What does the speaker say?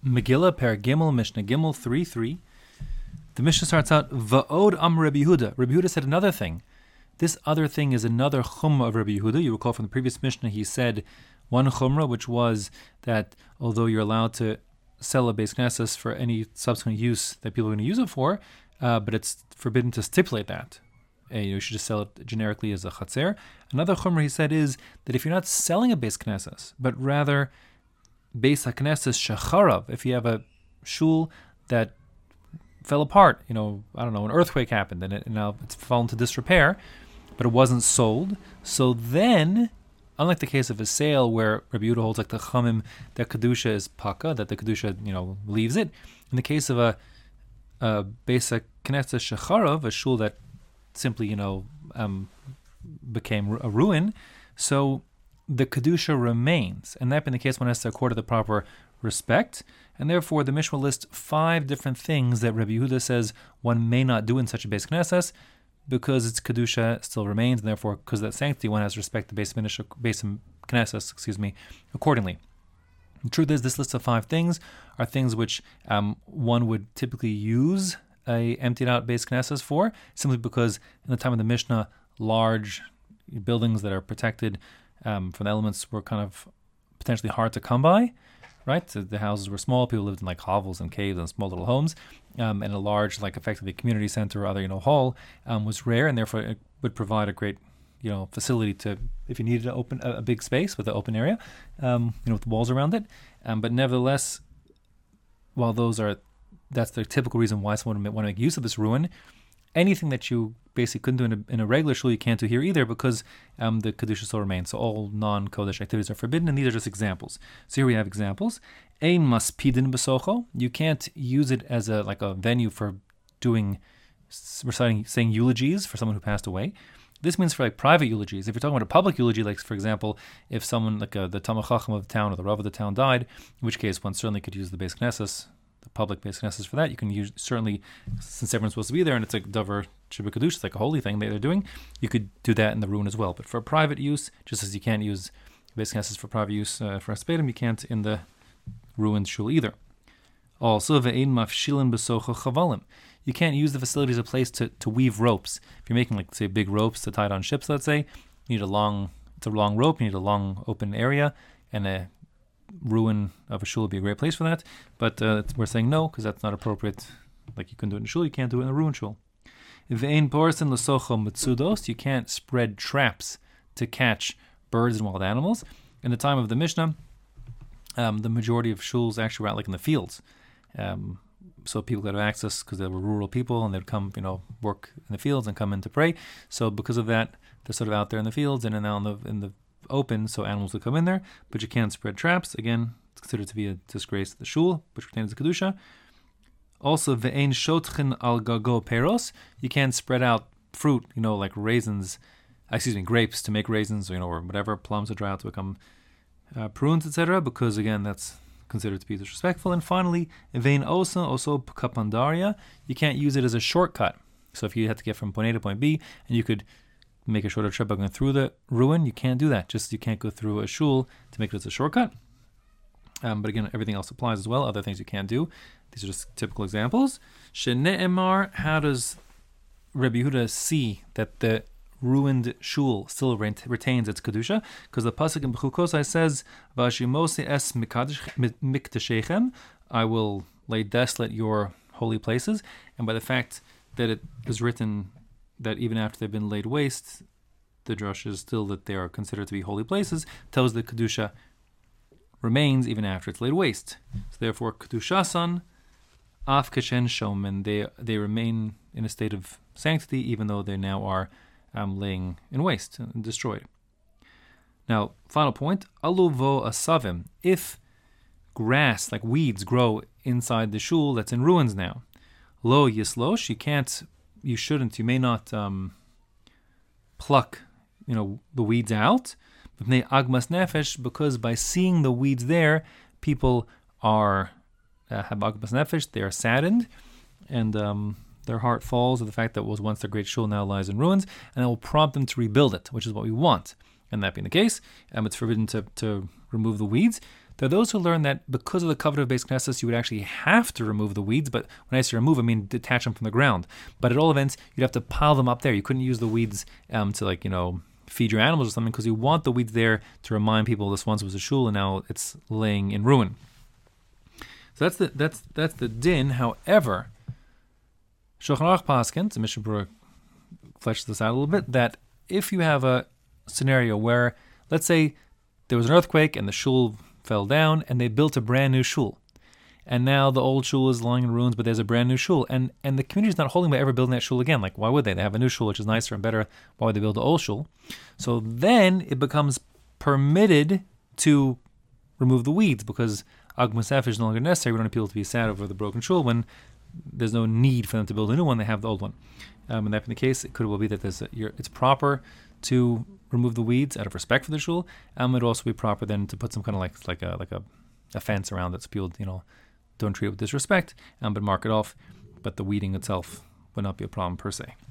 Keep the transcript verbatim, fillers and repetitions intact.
Megillah, Per Gimel, Mishnah Gimel three three. The Mishnah starts out, Va'od Am Rabbi Yehuda. Rabbi Yehuda said another thing. This other thing is another chumrah of Rabbi Yehuda. You recall from the previous Mishnah, he said one chumrah, which was that although you're allowed to sell a beis knesses for any subsequent use that people are going to use it for, uh, but it's forbidden to stipulate that. Uh, you should just sell it generically as a chatzer. Another chumrah he said is that if you're not selling a beis knesses, but rather beis haknesses shecharav, if you have a shul that fell apart, you know, I don't know, an earthquake happened and, it, and now it's fallen to disrepair, but it wasn't sold. So then, unlike the case of a sale where Rabbi Yehuda holds like the chamim that kedusha is paka, that the kedusha, you know, leaves it. In the case of a, a beis haknesses shecharav, a shul that simply, you know, um, became a ruin, so the kedusha remains, and that being the case, one has to accord it the proper respect, and therefore the Mishnah lists five different things that Rabbi Yehuda says one may not do in such a beis knesses because its kedusha still remains, and therefore because of that sanctity, one has to respect the beis beis knesses, excuse me, accordingly. The truth is, this list of five things are things which um, one would typically use a emptied out beis knesses for, simply because in the time of the Mishnah, large buildings that are protected um, from the elements were kind of potentially hard to come by, right? So the houses were small, people lived in like hovels and caves and small little homes, um, and a large, like effectively community center or other, you know, hall um, was rare, and therefore it would provide a great, you know, facility to, if you needed to open a, a big space with an open area, um, you know, with walls around it. Um, but nevertheless, while those are, that's the typical reason why someone would want to make use of this ruin, anything that you basically couldn't do in a, in a regular shul, you can't do here either, because um, the kedusha still remains. So all non-kodesh activities are forbidden, and these are just examples. So here we have examples. Ein maspidin besocho. You can't use it as a like a venue for doing, reciting, saying eulogies for someone who passed away. This means for like private eulogies. If you're talking about a public eulogy, like for example, if someone like a, the Talmid Chacham of the town or the Rav of the town died, in which case one certainly could use the beis knesses, the public beis knesses for that. You can use, certainly, since everyone's supposed to be there and it's like davar shebekadush, it's like a holy thing that they're doing, you could do that in the ruin as well. But for private use, just as you can't use beis knesses for private use uh, for aspedim, you can't in the ruined shul either. Also, ve'ein mafshilin besocha chavalim. You can't use the facility as a place to, to weave ropes. If you're making, like, say, big ropes to tie it on ships, let's say, you need a long, it's a long rope, you need a long open area, and a ruin of a shul would be a great place for that. But uh, we're saying no, because that's not appropriate. Like, you couldn't do it in a shul, you can't do it in a ruined shul. Ve'ein borsin lesocha mitzudos. You can't spread traps to catch birds and wild animals. In the time of the Mishnah, um, the majority of shuls actually were out, like, in the fields. Um, so people got access because they were rural people, and they'd come, you know, work in the fields and come in to pray. So because of that, they're sort of out there in the fields and now in the in the open, so animals would come in there. But you can't spread traps. Again, it's considered to be a disgrace to the shul, which pertains to kedusha. Also, ve'ein shotchen al gago peros. You can't spread out fruit, you know, like raisins, excuse me, grapes to make raisins, or, you know, or whatever, plums to dry out to become uh, prunes, et cetera. Because again, that's considered to be disrespectful. And finally, vein osa also kapandaria. You can't use it as a shortcut. So if you had to get from point A to point B, and you could make a shorter trip by going through the ruin, you can't do that. Just you can't go through a shul to make it as a shortcut. Um, but again, everything else applies as well. Other things you can't do. These are just typical examples. Shene'emar, how does Rabbi Yehuda see that the ruined shul still retains its kedusha? Because the pasuk in Bechukosai says, "Vashimose es miktashechem," I will lay desolate your holy places. And by the fact that it is written that even after they've been laid waste, the drush is still that they are considered to be holy places, tells the kedusha remains even after it's laid waste. So therefore, kedushasan af kashen shomen, they they remain in a state of sanctity even though they now are um, laying in waste and destroyed. Now, final point, aluvo asavim. If grass, like weeds, grow inside the shul that's in ruins now, lo yislosh, you can't, you shouldn't, you may not um, pluck, you know, the weeds out. Agmas nefesh, because by seeing the weeds there, people are uh, have agmas nefesh. They are saddened, and um, their heart falls at the fact that what was once their great shul now lies in ruins, and it will prompt them to rebuild it, which is what we want. And that being the case, um, it's forbidden to, to remove the weeds. There are those who learn that because of the covenant of Beis Knesset, you would actually have to remove the weeds. But when I say remove, I mean detach them from the ground. But at all events, you'd have to pile them up there. You couldn't use the weeds um, to like you know feed your animals or something, because you want the weeds there to remind people this once was a shul and now it's laying in ruin. So that's the that's that's the din. However, Shulchan Aruch paskins, and Mishnah Berurah fleshes this out a little bit, that if you have a scenario where, let's say, there was an earthquake and the shul fell down and they built a brand new shul, and now the old shul is lying in ruins, but there's a brand new shul, and and the community is not holding by ever building that shul again. Like, why would they? They have a new shul which is nicer and better. Why would they build the old shul? So then it becomes permitted to remove the weeds, because Agmas Nefesh is no longer necessary. We don't want people to be sad over the broken shul when there's no need for them to build a new one. They have the old one. Um, and that being the case, it could well be that there's a, you're, it's proper to remove the weeds out of respect for the shul. Um, it would also be proper then to put some kind of like like a like a, a fence around it, so people you know don't treat it with disrespect, um, but mark it off. But the weeding itself would not be a problem per se.